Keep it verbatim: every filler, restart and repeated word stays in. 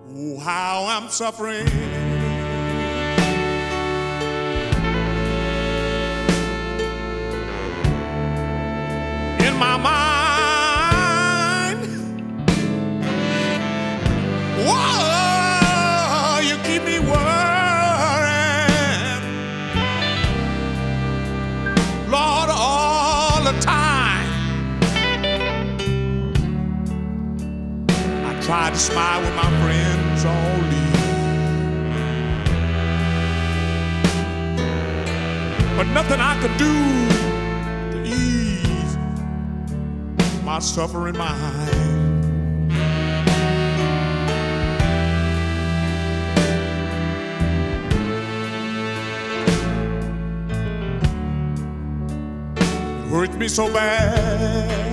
Oh, how I'm suffering. In my mind, whoa, you keep me worrying, Lord, all the time. I tried to smile with my friends all leave, but nothing I could do to ease my suffering mind. It hurts me so bad.